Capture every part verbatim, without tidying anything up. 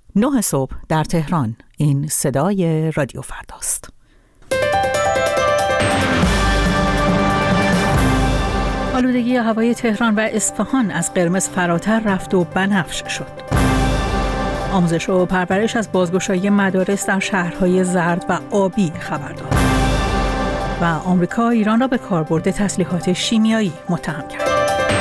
نه صبح در تهران. این صدای رادیو فرداست. آلودگی هوای تهران و اصفهان از قرمز فراتر رفت و بنفش شد. آموزش و پرورش از بازگشایی مدارس در شهرهای زرد و آبی خبر داد. و آمریکا ایران را به کاربرد تسلیحات شیمیایی متهم کرد.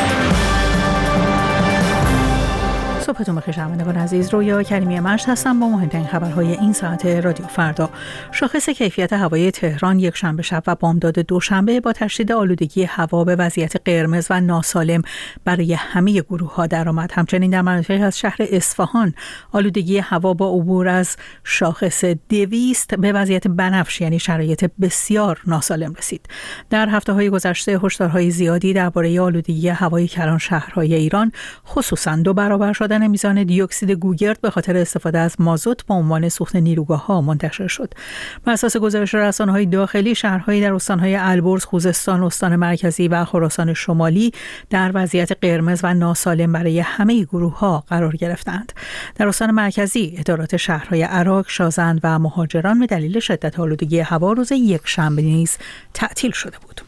صبحتون بخیر شنوندگان عزیز، رویا کریمی مشت هستم با مهمترین خبرهای این ساعت رادیو فردا. شاخص کیفیت هوای تهران یک شنبه شب و بامداد دوشنبه با تشدید آلودگی هوا به وضعیت قرمز و ناسالم برای همه گروه‌ها درآمد. همچنین در مناطقی از شهر اصفهان آلودگی هوا با عبور از شاخص دویست به وضعیت بنفش یعنی شرایط بسیار ناسالم رسید. در هفته‌های گذشته هشدارهای زیادی درباره آلودگی هوای کلان شهرهای ایران خصوصاً دو برابر شدن میزان دی اکسید گوگرد به خاطر استفاده از مازوت به عنوان سوخت نیروگاه‌ها منتشر شد. بر اساس گزارش رسانه‌های داخلی، شهرهایی در استان‌های البرز، خوزستان، استان مرکزی و خراسان شمالی در وضعیت قرمز و ناسالم برای همه گروه‌ها قرار گرفتند. در استان مرکزی، ادارات شهرهای عراق، شازند و مهاجران به دلیل شدت آلودگی هوا روز یکشنبه نیز تعطیل شده بود.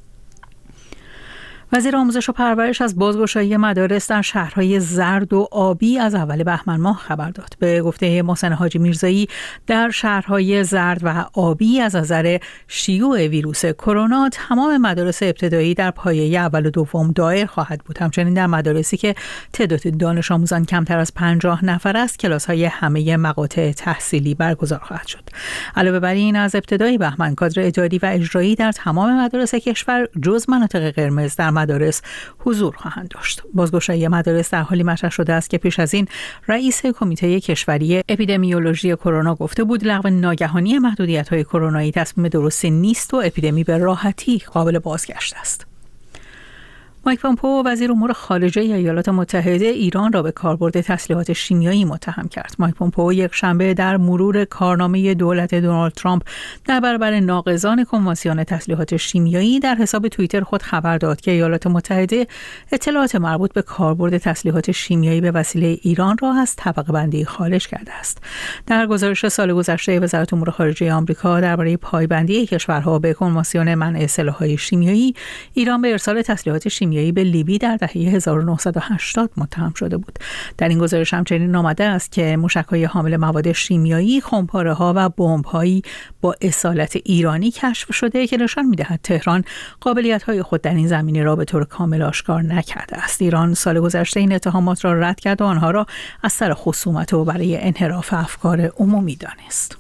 وزیر آموزش و پرورش از بازگشایی مدارس در شهرهای زرد و آبی از اول بهمن ماه خبر داد. به گفته محسن حاجی میرزایی، در شهرهای زرد و آبی از نظر شیوع ویروس کرونا تمام مدارس ابتدایی در پایه اول و دوم دایر خواهد بود. همچنین در مدارسی که تعداد دانش آموزان کمتر از پنجاه نفر است، کلاس‌های همه مقاطع تحصیلی برگزار خواهد شد. علاوه بر این، از ابتدای بهمن کادر اداری و اجرایی در تمام مدارس کشور جز مناطق قرمز در مدارس حضور خواهند داشت. بازگشایی مدارس در حالی مطرح شده است که پیش از این رئیس کمیته کشوری اپیدمیولوژی کرونا گفته بود لغو ناگهانی محدودیت‌های کرونایی تصمیم درستی نیست و اپیدمی به راحتی قابل بازگشت است. مایک پومپئو وزیر امور خارجه ایالات متحده ایران را به کاربرد تسلیحات شیمیایی متهم کرد. مایک پومپئو یک شنبه در مرور کارنامه دولت دونالد ترامپ در برابر ناقضان کنوانسیون تسلیحات شیمیایی در حساب توییتر خود خبر داد که ایالات متحده اطلاعات مربوط به کاربرد تسلیحات شیمیایی به وسیله ایران را از طبقه بندی خارج کرده است. در گزارش سال گذشته وزارت امور خارجه آمریکا درباره پایبندی کشورها به کنوانسیون منع سلاح‌های شیمیایی، ایران به ارسال تسلیحات شیمیایی به لیبی در دهه هزار و نهصد و هشتاد متهم شده بود. در این گزارش همچنین آمده است که موشک‌های حامل مواد شیمیایی، خمپاره‌ها و بمب‌هایی با اصالت ایرانی کشف شده که نشان می‌دهد تهران قابلیت‌های خود در این زمینه را به طور کامل آشکار نکرده است. ایران سال گذشته این اتهامات را رد کرد و آنها را از سر خصومت و برای انحراف افکار عمومی دانست.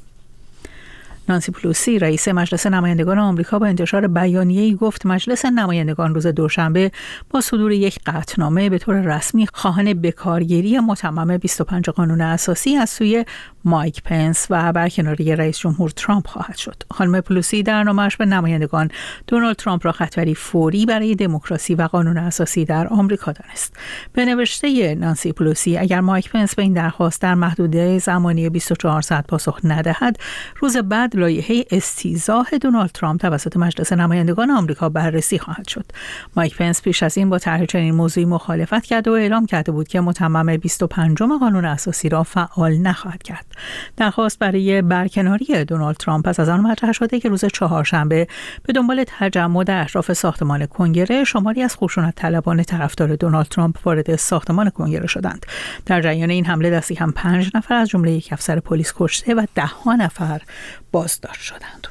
نانسی پلوسی رئیس مجلس نمایندگان آمریکا با انتشار بیانیه‌ای گفت مجلس نمایندگان روز دوشنبه با صدور یک قطعنامه به طور رسمی خواهان بکارگیری متمم بیست و پنج قانون اساسی از سوی مایک پنس و برکناری رئیس جمهور ترامپ خواهد شد. خانم پلوسی در نامه‌اش به نمایندگان دونالد ترامپ را خطری فوری برای دموکراسی و قانون اساسی در آمریکا دانست. به نوشته نانسی پلوسی، اگر مایک پنس به این درخواست در محدوده زمانی بیست و چهار ساعت پاسخ ندهد، روز بعد لایحه استیضاح دونالد ترامپ توسط مجلس نمایندگان آمریکا بررسی خواهد شد. مایک پنس پیش از این با طرح چنین موضوعی مخالفت کرد و اعلام کرده بود که متمم بیست و پنجم قانون اساسی را فعال نخواهد کرد. درخواست برای برکناری دونالد ترامپ پس از آن مطرح شده که روز چهارشنبه به دنبال تجمع در اطراف ساختمان کنگره شماری از خشونت طلبان طرفدار دونالد ترامپ وارد ساختمان کنگره شدند. در جریان این حمله دستی کم پنج نفر از جمله یک افسر پلیس کشته و ده ها نفر بازداشت شدند.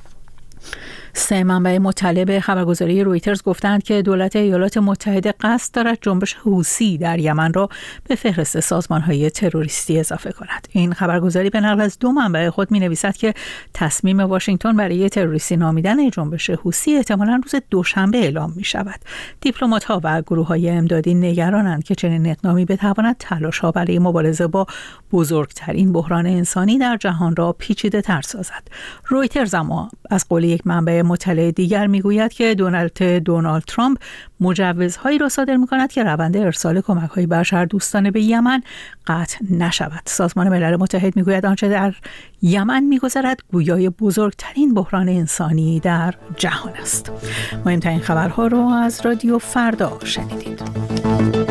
سه منبع مطلع به خبرگزاری رویترز گفتند که دولت ایالات متحده قصد دارد جنبش حوثی در یمن را به فهرست سازمان‌های تروریستی اضافه کند. این خبرگزاری به نقل از دو منبع خود می‌نویسد که تصمیم واشنگتن برای تروریستی نامیدن جنبش حوثی احتمالاً روز دوشنبه اعلام می‌شود. دیپلمات‌ها و گروه‌های امدادی نگرانند که چنین اقدامی بتواند تلاش‌ها برای مبارزه با بزرگترین بحران انسانی در جهان را پیچیده‌تر سازد. رویترز اما از قول یک منبع مطلع دیگر میگوید که دولت دونالد ترامپ مجوزهایی را صادر می‌کند که روند ارسال کمک‌های بشردوستانه به یمن قطع نشود. سازمان ملل متحد میگوید آنچه در یمن می‌گذرد گویای بزرگترین بحران انسانی در جهان است. مهمترین خبرها را از رادیو فردا شنیدید.